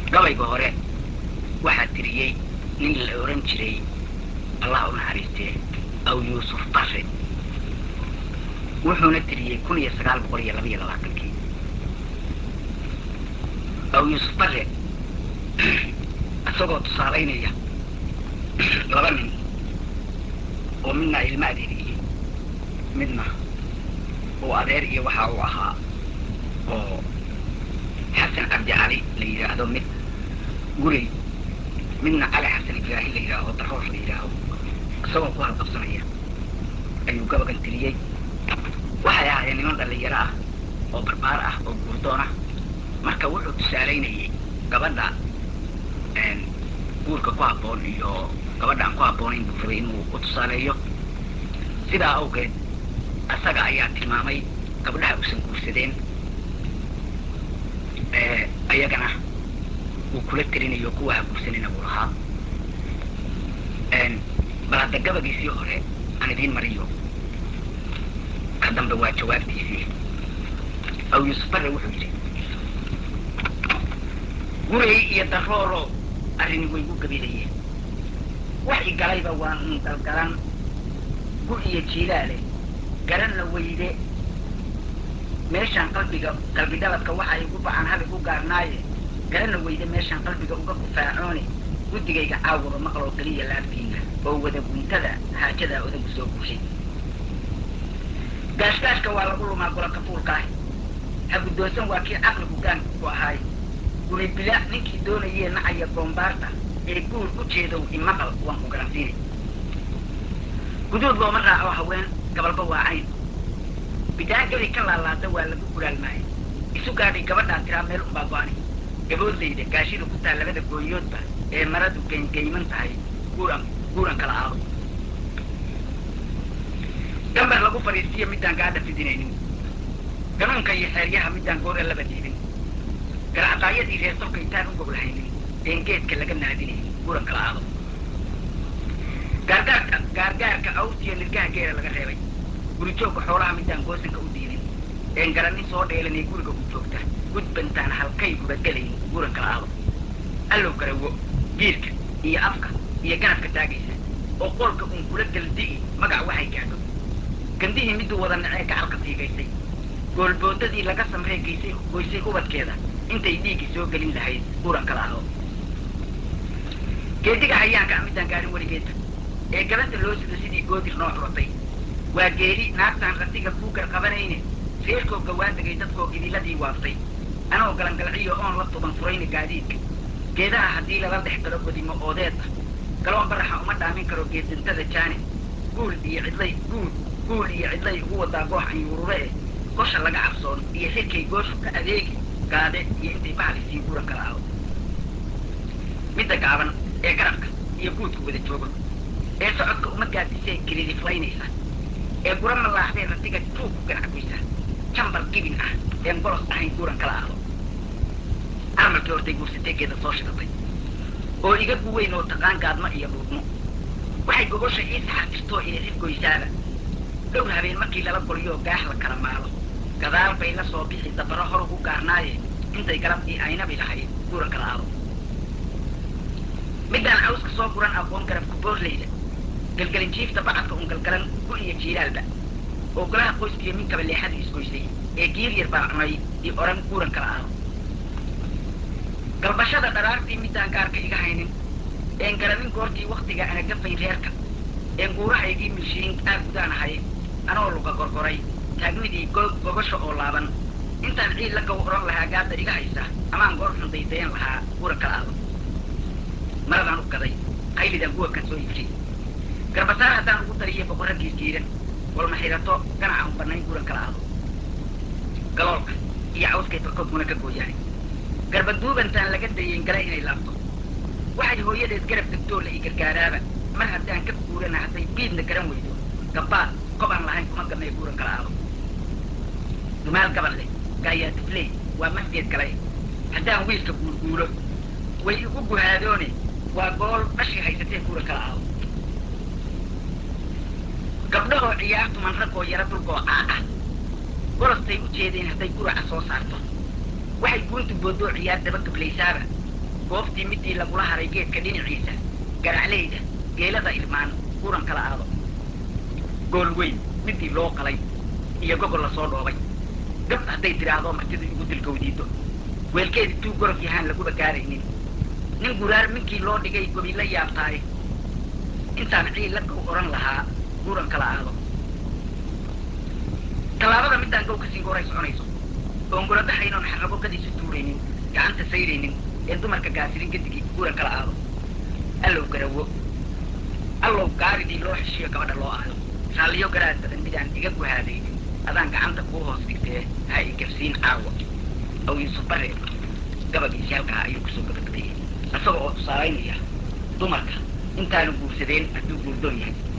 gabayga hore waxaa tiriyey nin la oran jiray allah u naxariistee aw yuusuf bare wuxuuna tiriyey 1922 aw yuusuf bare isagoo tusaalaynaya laba nin oo midna ilma adeer yihiin midna oo adeer iyo waxa uu ahaa oo xasan cabdi cali la yidhaahdo mid gurey midna cali xasan ibraahim la yidhaaho daroor la yidhaaho isagoo ku halqabsanaya ayuu gabagan tiriyey waxay ahaayeen niman dhallinyaro ah oo barbaar ah oo guurdoon ah marka wuxuu tusaalaynayay gabadha guurka ku habboon iyo gabadha aan ku habboonayn buu rabay inuu u tusaaleeyo sidaa awgeed asaga ayaa tilmaamay gabdhaha uusan guursadeen ayagana uu kula tirinayo kuwa ha guursanina buu lahaa bal hadda gabagiisii hore aan idiin mariyo ka dambe waa jawaabtiisii aw yuusuf bare wuxuu yidhi gurey iyo darooro arrini way gu gabilayeen wax i galayba waan un galgalan gu iyo jiilaale garanna weyde meeshaan qalbi dhaladka waxa igu bacan hal igu gaarnaaye garanna weyde meeshaan qalbiga uga gufaacoone guddigayga caawaba maqloo keliya laabtiinna oo wada guntada haajadaa odagu soo guushay gaashgaashka waa lagu lumaa gola kafuulkaah ha guddoosan waa kii caqligu gaanku ku ahaay guri bila ninkii doonayee nacaya boombaarta ee guur u jeedow imaqal waan ku garansiinay guduud looma raaco haween gabalba waa cayn bidaagadi ka laalaada waa lagu guraalmaayo isu gaadhay gabadhaa tiraa meel unbaa go-ani gaboodlayda gaashida ku taal labada gooyoodba ee maradu geygeyman tahay guuran kala aado gambar lagu fadhiistiyo midaan gaadha fidinaynin ganuunka iyo xeeryaha midaan goor allaba diidin garacdaayadii reer tolka intaan u gowlahaynin een geedka laga naadinaynin guuran kala aado gaargaarka awrtiyo nirgaha geela laga reebay gurijoogga xoolaha midaan goosanka u diidin een garannin soo dheelan ee guriga u joogta gudbantaan halkay guragelayn guuran kala aado allow garawo giirka iyo afka iyo ganafka taagaysa oo qoolka uun kula galdi'i magac waxay gaadho gandihii miduu wada nacee gacalka tiigaysay goolboodadii laga samree goysay ubadkeeda intay dhiiggii soo gelin lahayd guuran kala aado geediga hayaanka midaan gaarin weligeeda ee galanta loo sido sidii goodir noo curatay waa geeri naagtaan ratiga kuu garqabanayne reerkoo gawaandagay dadkoo gidiladii waaftay anoo galangalciyo oon la tuban furayna gaadiidka geedaha haddii lala dhex galo godimo oodeed ah galoon baraxa uma dhaamin karo geeddantada jaane guul iyo cidlay ugu wadaa goox anyuurure eh gosha laga cabsoon iyo xirkay gooshu ka adeegi gaade iyo intay bahalisii guuran kala aado midda gaaban ee garabka iyo guudku wada joogo ee socodka uma gaadisee giridiflaynaysa ee gura malaaxdee ratiga tuug ku ganacgoysa jambar gibin ah een golos ahayn guuran kala aado armalkii hortay guursateegeeda soo shidatay oo iga guweyn oo taqaan gaadmo iyo dhuudmo waxay gogosha ii saxartirtoo iyo xirgoysaaba dhowr habeen markii lala goliyoo gaax la kala maalo gadaal bay la soo bixi dabaro hor ugu gaarnaaye intay galabdii aynabi lahayd guuran kala aado midaan cawska soo guran aqoon garabku boorlayda galgelin jiifta bacadka un galgalan gu iyo jiilaalba oo golaha qoyskiiyo minkaba leexada isgoysay ee giir yar baa cunay iyo oran guuran kala aado galbashada dharaartii midaan gaarka iga haynin een garanin goortii waktiga ana gafayn reerka een guurahaygii milshiin aad gudaan ahay anoo luga gorgoray taagnidii gogosha oo laaban intaan ciid la gaw oran lahaa gaadda iga haysa amaan goor xun daydayan lahaa guuran kala aado maradaan u gaday qaylidaan guwabkan soo iibshay garbasaar haddaan ugu dariyay boqorradii jiiran walma xirato ganaca un bannayn guuran kala aado galoolka iyo cawskay barkoodkuna ka gooyahay garbaduubantaan laga dayeyn gala inay laabto waxay hooyadeed garab degtoo la i gargaaraaba mar haddaan ka guurana hadday biidna garan weydo gabbaad kob aan lahayn kuma gamee guuran kala aado dumaal gabal leh gaayaadifley waa masgeed galay haddaan wiilka guulguulo way igu guhaadoone waa gool dhashii haysatee guuran kala aado gabdhahoo ciyaartuman raggoo yara dulgoocaa ah golostay u jeedeen hadday guraca soo saarto waxay guuntu boodoo ciyaar daba gablaysaaba goobtii midii lagula haray geedka dhinaciisa garacleyda geelada ilmaan guran kala aado gool weyn midii loo qalay iyo gogol la soo dhoobay gab hadday tidhaahdo martida igu dilgowdiido weelkeedii tuu gorof yahaan laguba gaaraynin nin guraar minkii loo dhigay gobi la yaabtaaye intaan ciil la gow odhan lahaa guran kala aado tallaabada midaan gow kasii gooray soconayso oon guradaxaynoon xarrabo kadiisu tuuraynin gacanta sayraynin een dumarka gaasirin gadigii guran kala aado allow garawo allow gaaridii loo xeshiyo gabadha loo aado raalliyo garaad badan midaan iga guhaadaynin adaan gacanta kuu hoos dhigtee ha i gabsiin caawa aw yuusuf bare gabagiisi halkaa ayuu kusoo gabagabeeyey isaga oo tusaalaynaya dumarka intaanu guursadeen hadduu guurdoon yahay